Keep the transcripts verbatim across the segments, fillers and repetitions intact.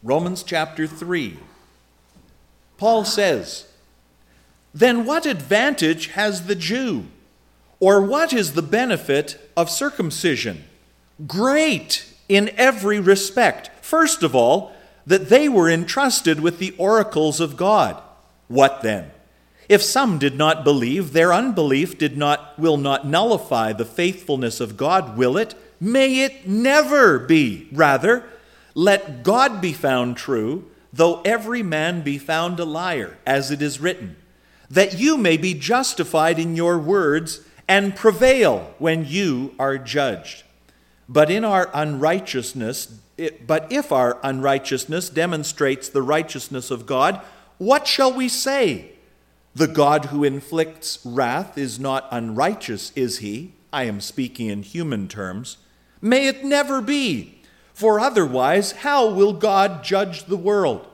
Romans chapter three. Paul says, "Then what advantage has the Jew? Or what is the benefit of circumcision? Great in every respect. First of all, that they were entrusted with the oracles of God. What then? If some did not believe, their unbelief did not will not nullify the faithfulness of God, will it? May it never be. Rather, let God be found true, though every man be found a liar, as it is written, that you may be justified in your words and prevail when you are judged. But in our unrighteousness, but if our unrighteousness demonstrates the righteousness of God, what shall we say? The God who inflicts wrath is not unrighteous, is he? I am speaking in human terms. May it never be, for otherwise how will God judge the world?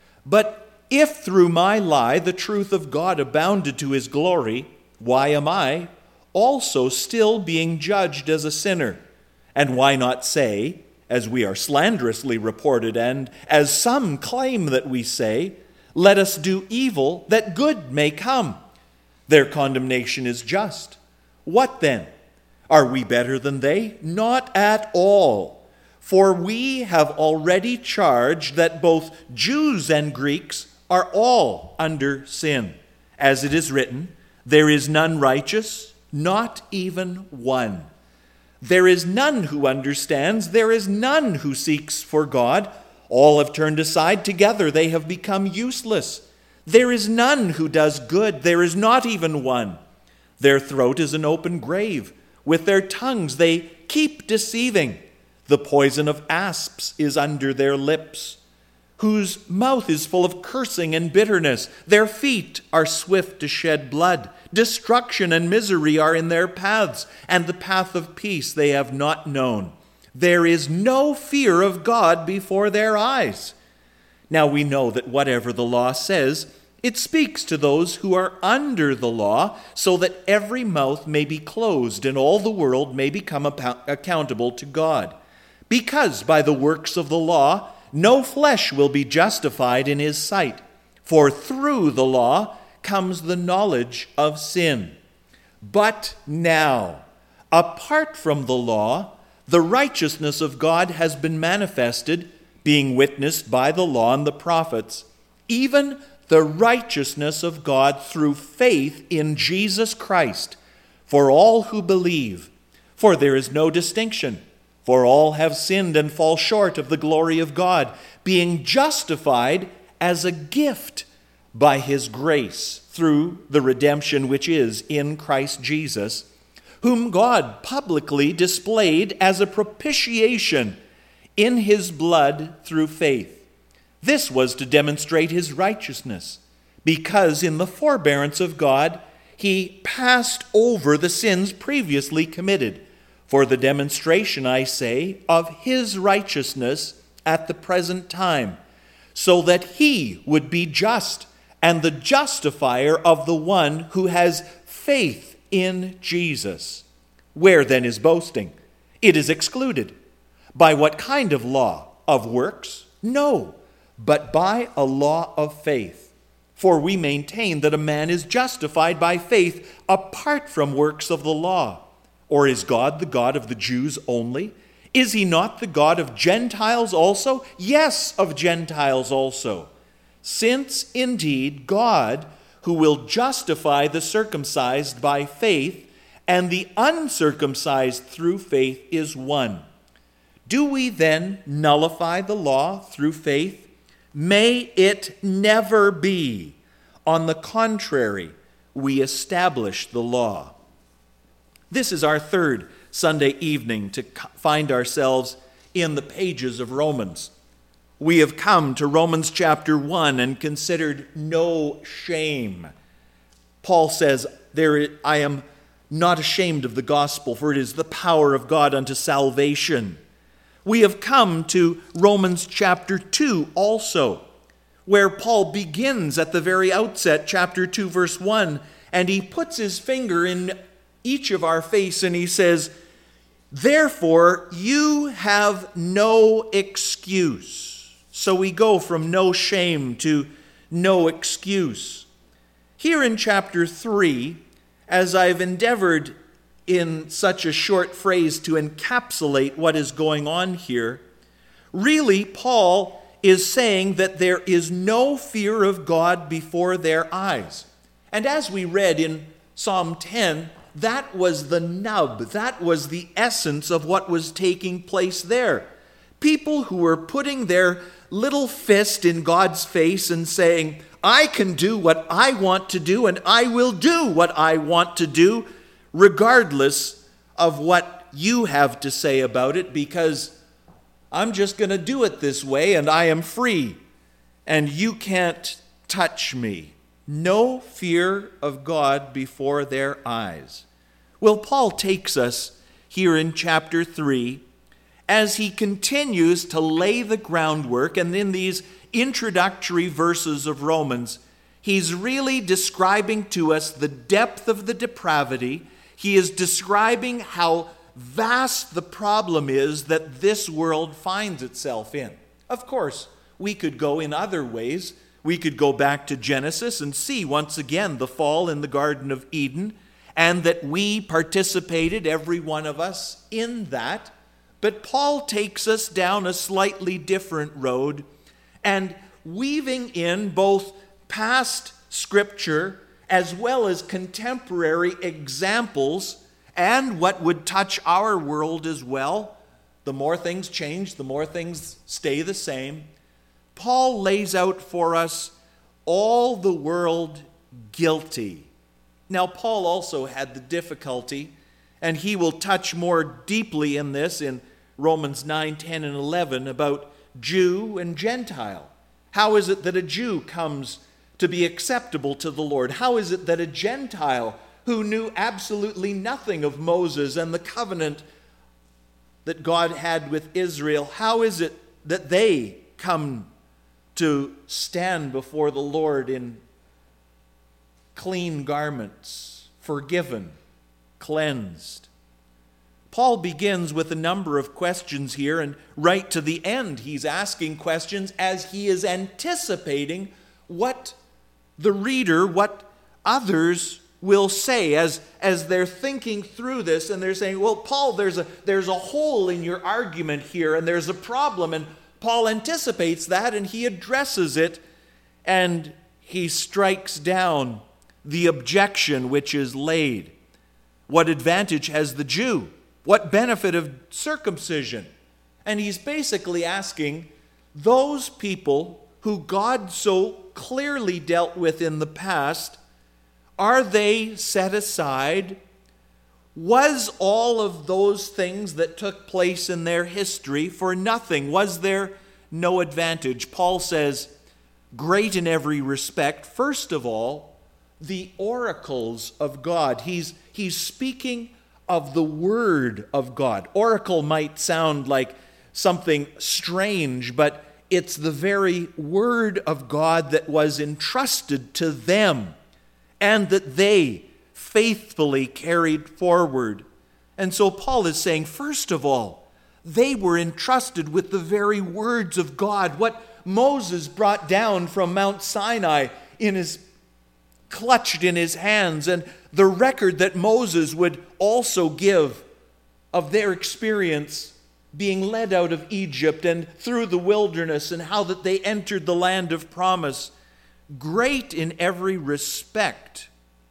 But if through my lie the truth of God abounded to his glory, why am I also still being judged as a sinner? And why not say, as we are slanderously reported, and as some claim that we say, let us do evil that good may come? Their condemnation is just. What then? Are we better than they? Not at all. For we have already charged that both Jews and Greeks are all under sin. As it is written, there is none righteous, not even one. There is none who understands, there is none who seeks for God. All have turned aside, together they have become useless. There is none who does good, there is not even one. Their throat is an open grave. With their tongues they keep deceiving. The poison of asps is under their lips, whose mouth is full of cursing and bitterness. Their feet are swift to shed blood. Destruction and misery are in their paths, and the path of peace they have not known. There is no fear of God before their eyes. Now we know that whatever the law says, it speaks to those who are under the law, so that every mouth may be closed and all the world may become accountable to God. Because by the works of the law, no flesh will be justified in his sight. For through the law comes the knowledge of sin. But now, apart from the law, the righteousness of God has been manifested, being witnessed by the law and the prophets, even the righteousness of God through faith in Jesus Christ, for all who believe. For there is no distinction, for all have sinned and fall short of the glory of God, being justified as a gift by his grace through the redemption which is in Christ Jesus, whom God publicly displayed as a propitiation in his blood through faith. This was to demonstrate his righteousness, because in the forbearance of God he passed over the sins previously committed, for the demonstration, I say, of his righteousness at the present time, so that he would be just and the justifier of the one who has faith in Jesus. Where then is boasting? It is excluded. By what kind of law? Of works? No, but by a law of faith. For we maintain that a man is justified by faith apart from works of the law. Or is God the God of the Jews only? Is he not the God of Gentiles also? Yes, of Gentiles also. Since indeed God, who will justify the circumcised by faith, and the uncircumcised through faith, is one. Do we then nullify the law through faith? May it never be. On the contrary, we establish the law. This is our third Sunday evening to find ourselves in the pages of Romans. We have come to Romans chapter one and considered no shame. Paul says, "There I am not ashamed of the gospel, for it is the power of God unto salvation." We have come to Romans chapter two also, where Paul begins at the very outset, chapter two, verse one, and he puts his finger in each of our face and he says, "Therefore you have no excuse." So we go from no shame to no excuse. Here in chapter three, as I've endeavored in such a short phrase to encapsulate what is going on here, really Paul is saying that there is no fear of God before their eyes. And as we read in Psalm ten, that was the nub, that was the essence of what was taking place there. People who were putting their little fist in God's face and saying, I can do what I want to do, and I will do what I want to do, regardless of what you have to say about it, because I'm just going to do it this way, and I am free, and you can't touch me. No fear of God before their eyes. Well, Paul takes us here in chapter three as he continues to lay the groundwork, and in these introductory verses of Romans, he's really describing to us the depth of the depravity. He is describing how vast the problem is that this world finds itself in. Of course, we could go in other ways. We could go back to Genesis and see once again the fall in the Garden of Eden, and that we participated, every one of us, in that. But Paul takes us down a slightly different road, and weaving in both past scripture as well as contemporary examples and what would touch our world as well. The more things change, the more things stay the same. Paul lays out for us all the world guilty. Now, Paul also had the difficulty, and he will touch more deeply in this in Romans nine, ten, and eleven about Jew and Gentile. How is it that a Jew comes to be acceptable to the Lord? How is it that a Gentile who knew absolutely nothing of Moses and the covenant that God had with Israel, how is it that they come to stand before the Lord in clean garments, forgiven, cleansed? Paul begins with a number of questions here, and right to the end he's asking questions as he is anticipating what the reader, what others will say as, as they're thinking through this, and they're saying, well, Paul, there's a, there's a hole in your argument here, and there's a problem, and Paul anticipates that, and he addresses it, and he strikes down the objection which is laid. What advantage has the Jew? What benefit of circumcision? And he's basically asking those people who God so clearly dealt with in the past, are they set aside? Was all of those things that took place in their history for nothing? Was there no advantage? Paul says, great in every respect. First of all, the oracles of God. He's, he's speaking of the Word of God. Oracle might sound like something strange, but it's the very Word of God that was entrusted to them and that they faithfully carried forward. And so Paul is saying, first of all, they were entrusted with the very words of God. What Moses brought down from Mount Sinai in his clutched in his hands, and the record that Moses would also give of their experience being led out of Egypt and through the wilderness, and how that they entered the land of promise, great in every respect.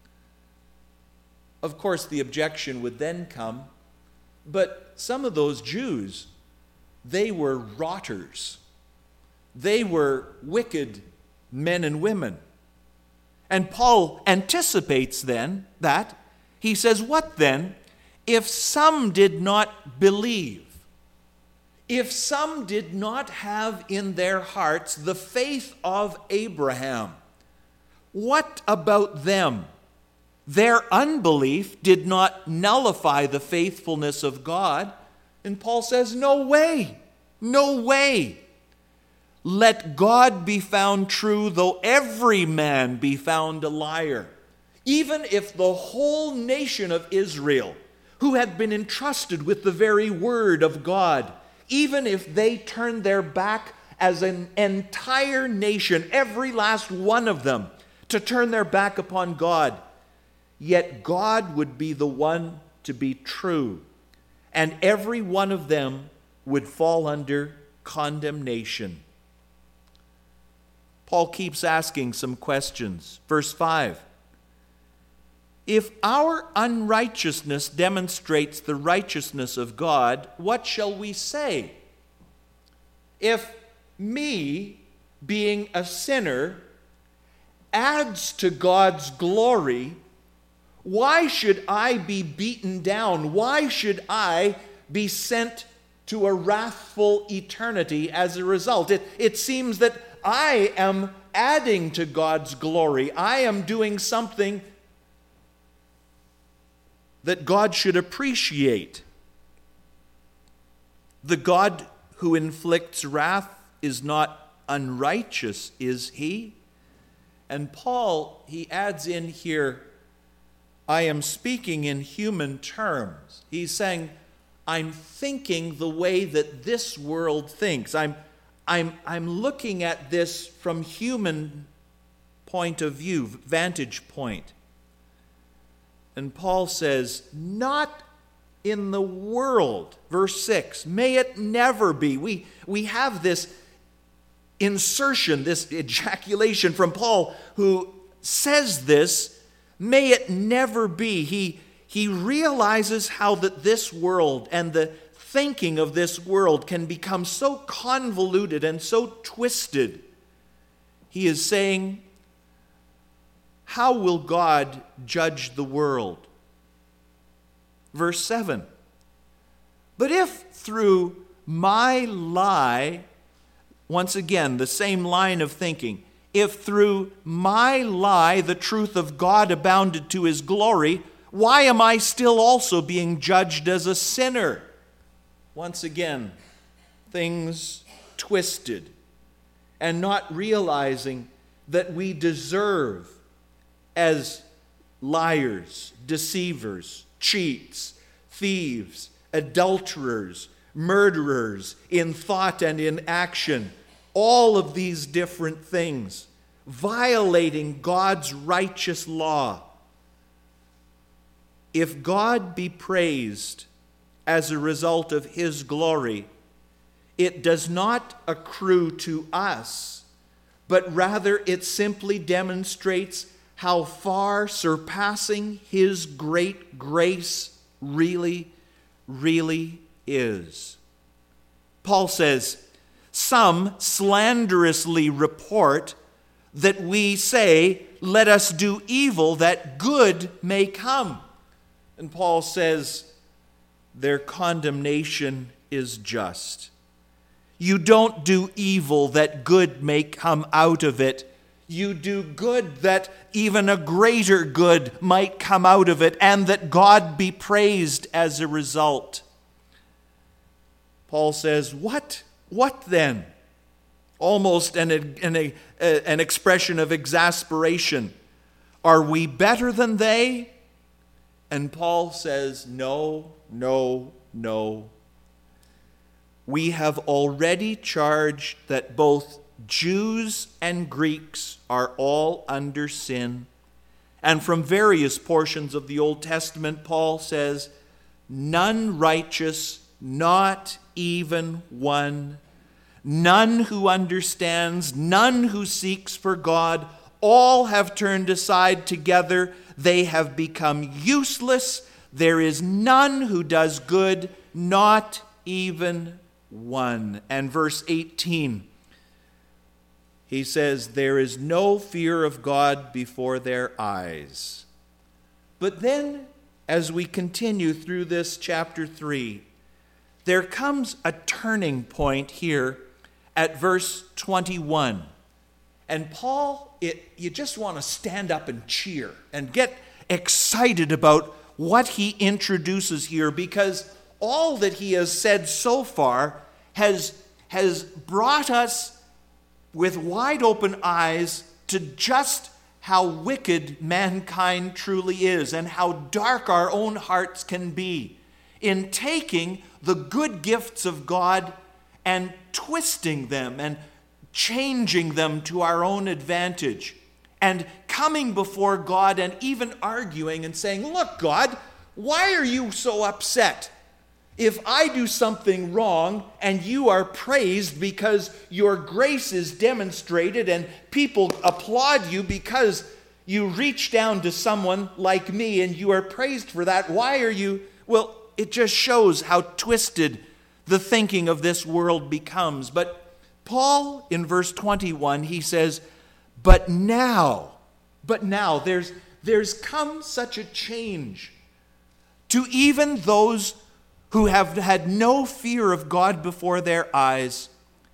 Of course, the objection would then come, but some of those Jews, they were rotters. They were wicked men and women. And Paul anticipates then that. He says, what then if some did not believe? If some did not have in their hearts the faith of Abraham, what about them? Their unbelief did not nullify the faithfulness of God. And Paul says, no way, no way. Let God be found true, though every man be found a liar. Even if the whole nation of Israel, who had been entrusted with the very word of God, even if they turned their back as an entire nation, every last one of them, to turn their back upon God. Yet God would be the one to be true, and every one of them would fall under condemnation. Paul keeps asking some questions. Verse five. If our unrighteousness demonstrates the righteousness of God, what shall we say? If me, being a sinner, adds to God's glory, why should I be beaten down? Why should I be sent to a wrathful eternity as a result? It, it seems that I am adding to God's glory. I am doing something that God should appreciate. The God who inflicts wrath is not unrighteous, is he? And Paul, he adds in here, I am speaking in human terms. He's saying, I'm thinking the way that this world thinks. I'm, I'm, I'm looking at this from human point of view, vantage point. And Paul says, not in the world. Verse six, may it never be. We, we have this insertion, this ejaculation from Paul, who says this, may it never be. He, he realizes how that this world and the thinking of this world can become so convoluted and so twisted. He is saying, how will God judge the world? Verse seven. But if through my lie, once again, the same line of thinking, if through my lie the truth of God abounded to his glory, why am I still also being judged as a sinner? Once again, things twisted and not realizing that we deserve, as liars, deceivers, cheats, thieves, adulterers, murderers in thought and in action, all of these different things, violating God's righteous law. If God be praised as a result of his glory, it does not accrue to us, but rather it simply demonstrates how far surpassing his great grace really, really is. Paul says, some slanderously report that we say, let us do evil that good may come. And Paul says, their condemnation is just. You don't do evil that good may come out of it. You do good that even a greater good might come out of it, and that God be praised as a result. Paul says, what? What then? Almost an, an, an expression of exasperation. Are we better than they? And Paul says, no, no, no. We have already charged that both Jews and Greeks are all under sin. And from various portions of the Old Testament, Paul says, none righteous, not even one. None who understands, none who seeks for God. All have turned aside together. They have become useless. There is none who does good, not even one. And verse eighteen, he says, there is no fear of God before their eyes. But then, as we continue through this chapter three, there comes a turning point here at verse twenty-one. And Paul, it, you just want to stand up and cheer and get excited about what he introduces here, because all that he has said so far has, has brought us with wide open eyes to just how wicked mankind truly is and how dark our own hearts can be in taking the good gifts of God and twisting them and changing them to our own advantage, and coming before God and even arguing and saying, look, God, why are you so upset? If I do something wrong and you are praised because your grace is demonstrated and people applaud you because you reach down to someone like me and you are praised for that, why are you? Well, it just shows how twisted the thinking of this world becomes. But Paul, in verse twenty-one, he says, but now, but now, there's, there's come such a change to even those who have had no fear of God before their eyes.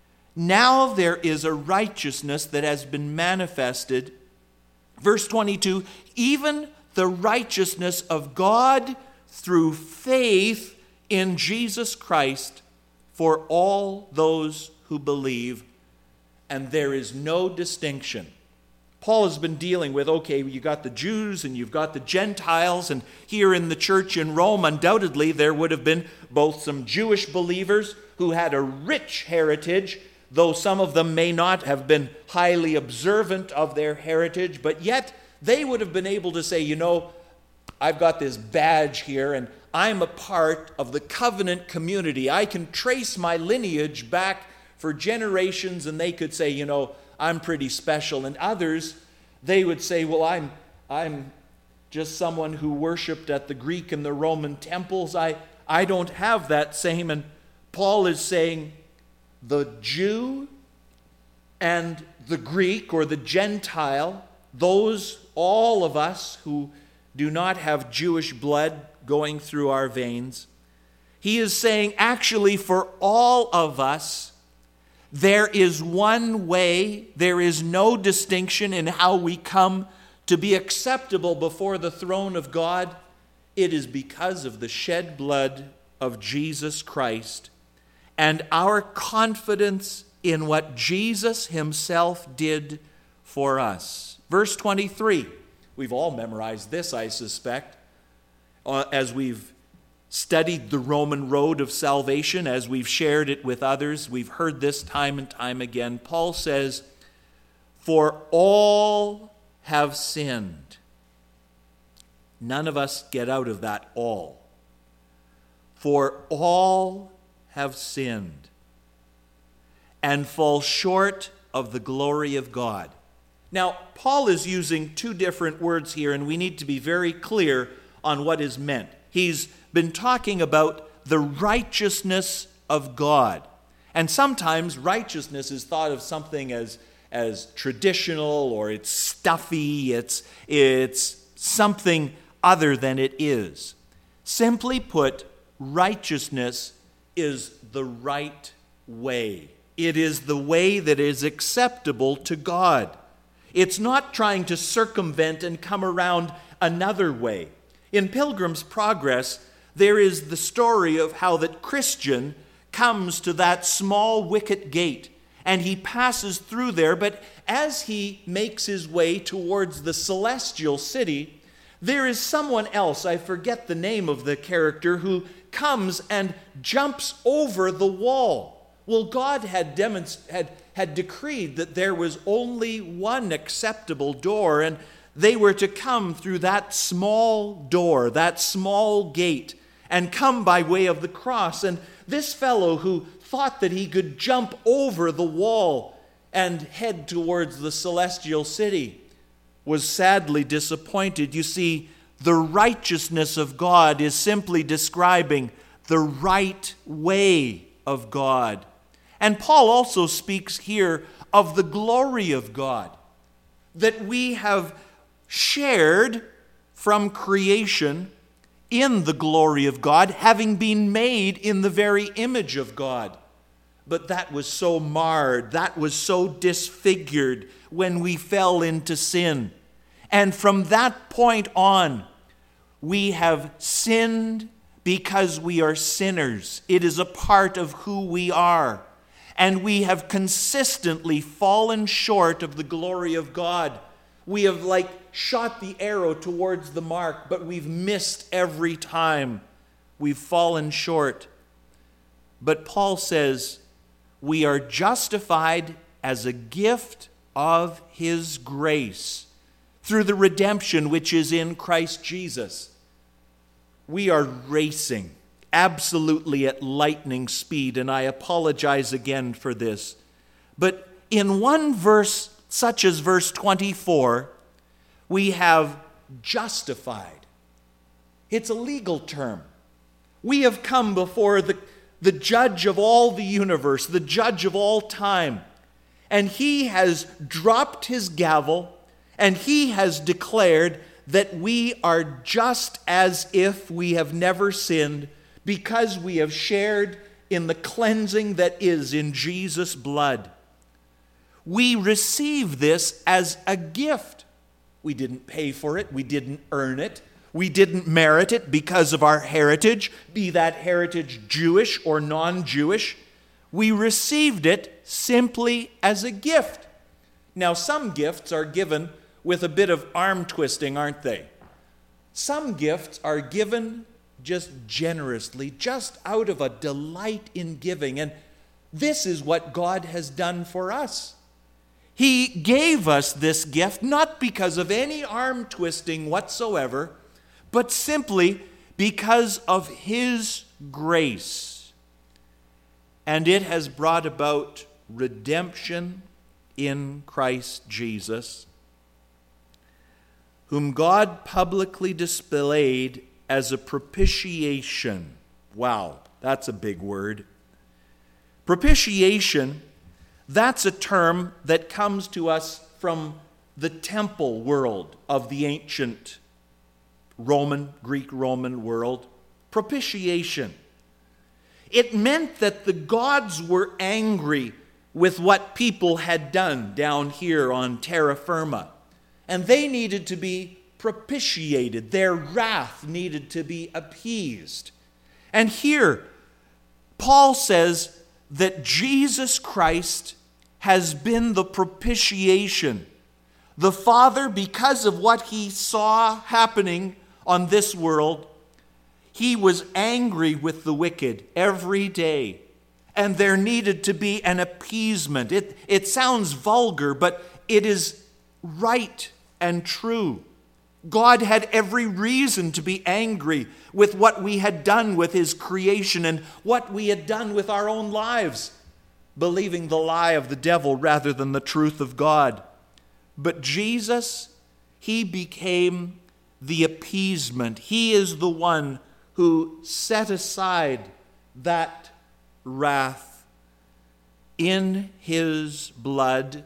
Now there is a righteousness that has been manifested. Verse twenty-two, even the righteousness of God through faith in Jesus Christ for all those who believe, and there is no distinction. Paul has been dealing with, okay, you got the Jews and you've got the Gentiles, and here in the church in Rome, undoubtedly there would have been both some Jewish believers who had a rich heritage, though some of them may not have been highly observant of their heritage, but yet they would have been able to say, you know, I've got this badge here and I'm a part of the covenant community. I can trace my lineage back for generations, and they could say, you know, I'm pretty special. And others, they would say, well, I'm I'm just someone who worshiped at the Greek and the Roman temples. I, I don't have that same. And Paul is saying the Jew and the Greek or the Gentile, those, all of us who do not have Jewish blood going through our veins, he is saying actually for all of us, there is one way, there is no distinction in how we come to be acceptable before the throne of God. It is because of the shed blood of Jesus Christ and our confidence in what Jesus himself did for us. Verse twenty-three, we've all memorized this, I suspect, uh, as we've studied the Roman road of salvation, as we've shared it with others. We've heard this time and time again. Paul says, for all have sinned. None of us get out of that all. For all have sinned and fall short of the glory of God. Now, Paul is using two different words here, and we need to be very clear on what is meant. He's been talking about the righteousness of God. And sometimes righteousness is thought of something as, as traditional, or it's stuffy, it's, it's something other than it is. Simply put, righteousness is the right way. It is the way that is acceptable to God. It's not trying to circumvent and come around another way. In Pilgrim's Progress, there is the story of how that Christian comes to that small wicket gate, and he passes through there, but as he makes his way towards the celestial city, there is someone else, I forget the name of the character, who comes and jumps over the wall. Well, God had, demonst- had, had decreed that there was only one acceptable door, and they were to come through that small door, that small gate, and come by way of the cross. And this fellow who thought that he could jump over the wall and head towards the celestial city was sadly disappointed. You see, the righteousness of God is simply describing the right way of God. And Paul also speaks here of the glory of God, that we have shared from creation in the glory of God, having been made in the very image of God. But that was so marred, that was so disfigured when we fell into sin. And from that point on, we have sinned because we are sinners. It is a part of who we are. And we have consistently fallen short of the glory of God. We have like shot the arrow towards the mark, but we've missed every time. We've fallen short. But Paul says we are justified as a gift of his grace through the redemption which is in Christ Jesus. We are racing absolutely at lightning speed, and I apologize again for this. But in one verse, such as verse twenty-four, we have justified. It's a legal term. We have come before the, the judge of all the universe, the judge of all time, and he has dropped his gavel, and he has declared that we are just as if we have never sinned, because we have shared in the cleansing that is in Jesus' blood. We receive this as a gift. We didn't pay for it. We didn't earn it. We didn't merit it because of our heritage, be that heritage Jewish or non-Jewish. We received it simply as a gift. Now, some gifts are given with a bit of arm twisting, aren't they? Some gifts are given just generously, just out of a delight in giving. And this is what God has done for us. He gave us this gift not because of any arm twisting whatsoever, but simply because of his grace. And it has brought about redemption in Christ Jesus, whom God publicly displayed as a propitiation. Wow, that's a big word. Propitiation, that's a term that comes to us from the temple world of the ancient Roman, Greek-Roman world. Propitiation. It meant that the gods were angry with what people had done down here on terra firma, and they needed to be propitiated. Their wrath needed to be appeased. And here, Paul says that Jesus Christ has been the propitiation. The Father, because of what he saw happening on this world, he was angry with the wicked every day. And there needed to be an appeasement. It, it sounds vulgar, but it is right and true. God had every reason to be angry with what we had done with his creation and what we had done with our own lives, believing the lie of the devil rather than the truth of God. But Jesus, he became the appeasement. He is the one who set aside that wrath in his blood.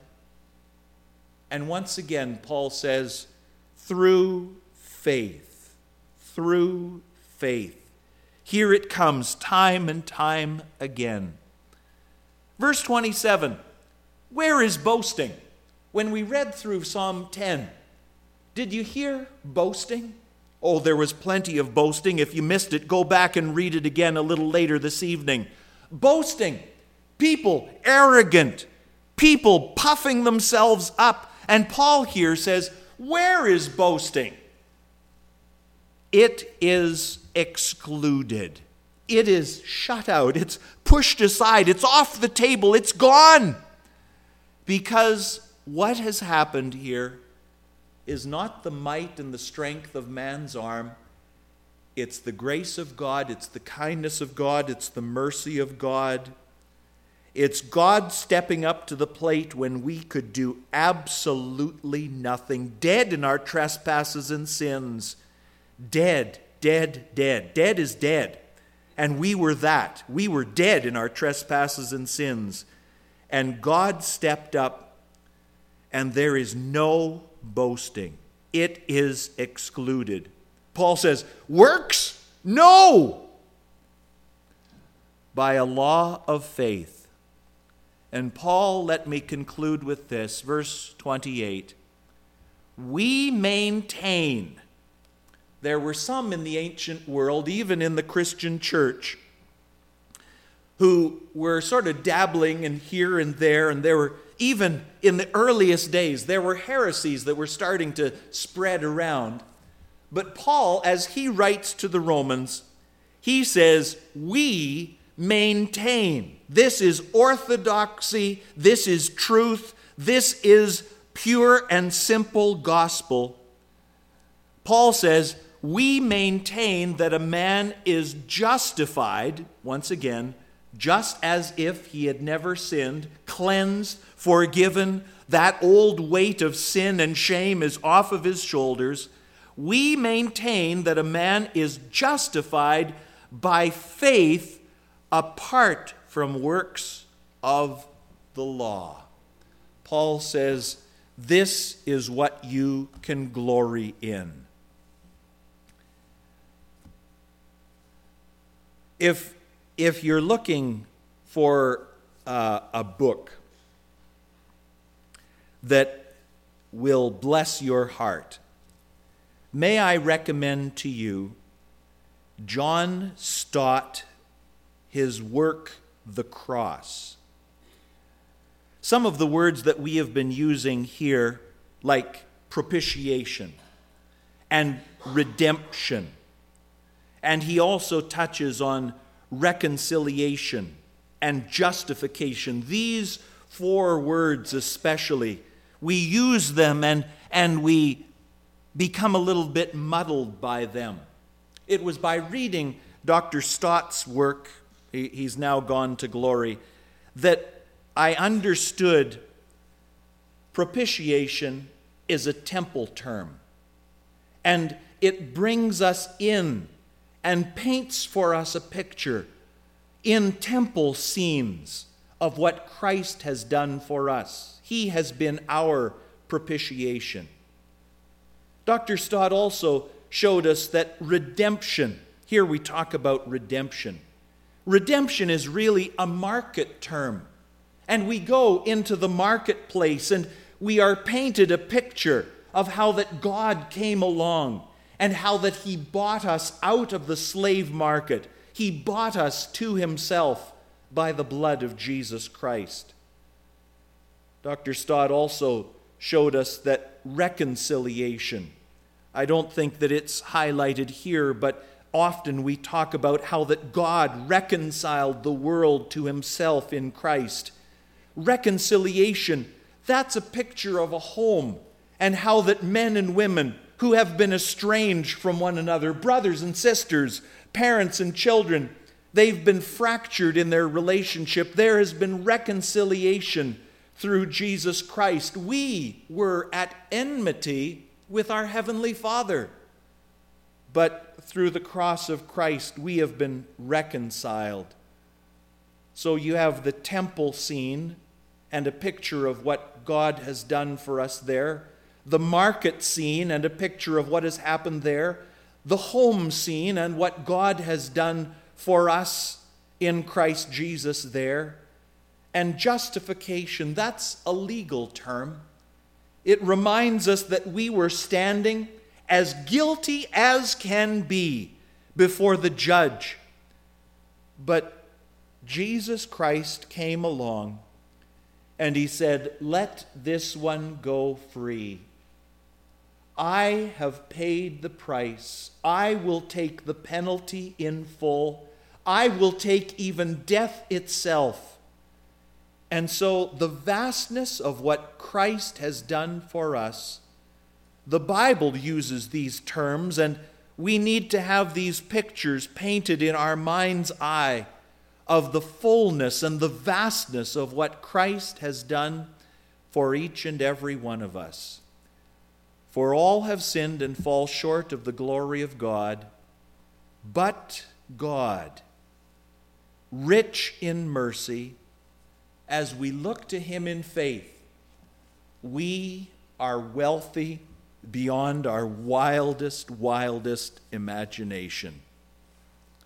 And once again, Paul says, through faith, through faith. Here it comes time and time again. Verse twenty-seven, where is boasting? When we read through Psalm ten, did you hear boasting? Oh, there was plenty of boasting. If you missed it, go back and read it again a little later this evening. Boasting, people arrogant, people puffing themselves up. And Paul here says, where is boasting? It is excluded. It is shut out. It's pushed aside. It's off the table. It's gone. Because what has happened here is not the might and the strength of man's arm. It's the grace of God. It's the kindness of God. It's the mercy of God. It's God stepping up to the plate when we could do absolutely nothing. Dead in our trespasses and sins. Dead, dead, dead. Dead is dead. And we were that. We were dead in our trespasses and sins. And God stepped up, and there is no boasting. It is excluded. Paul says, works? No! By a law of faith. And Paul, let me conclude with this, verse twenty-eight. We maintain. There were some in the ancient world, even in the Christian church, who were sort of dabbling in here and there, and there were, even in the earliest days, there were heresies that were starting to spread around. But Paul, as he writes to the Romans, he says, we maintain. This is orthodoxy. This is truth. This is pure and simple gospel. Paul says, we maintain that a man is justified, once again, just as if he had never sinned, cleansed, forgiven, that old weight of sin and shame is off of his shoulders. We maintain that a man is justified by faith apart from works of the law. Paul says, this is what you can glory in. If, if you're looking for uh, a book that will bless your heart, may I recommend to you John Stott, his work, The Cross. Some of the words that we have been using here, like propitiation and redemption, and he also touches on reconciliation and justification. These four words especially, we use them and, and we become a little bit muddled by them. It was by reading Doctor Stott's work, he, he's now gone to glory, that I understood propitiation is a temple term. And it brings us in and paints for us a picture in temple scenes of what Christ has done for us. He has been our propitiation. Doctor Stott also showed us that redemption, here we talk about redemption. Redemption is really a market term. And we go into the marketplace and we are painted a picture of how that God came along and how that he bought us out of the slave market. He bought us to himself by the blood of Jesus Christ. Doctor Stott also showed us that reconciliation, I don't think that it's highlighted here, but often we talk about how that God reconciled the world to himself in Christ. Reconciliation, that's a picture of a home and how that men and women who have been estranged from one another, brothers and sisters, parents and children, they've been fractured in their relationship. There has been reconciliation through Jesus Christ. We were at enmity with our Heavenly Father, but through the cross of Christ, we have been reconciled. So you have the temple scene and a picture of what God has done for us there, the market scene and a picture of what has happened there, the home scene and what God has done for us in Christ Jesus there, and justification, that's a legal term. It reminds us that we were standing as guilty as can be before the judge. But Jesus Christ came along and he said, let this one go free. I have paid the price. I will take the penalty in full. I will take even death itself. And so the vastness of what Christ has done for us, the Bible uses these terms, and we need to have these pictures painted in our mind's eye of the fullness and the vastness of what Christ has done for each and every one of us. For all have sinned and fall short of the glory of God, but God, rich in mercy, as we look to him in faith, we are wealthy beyond our wildest, wildest imagination.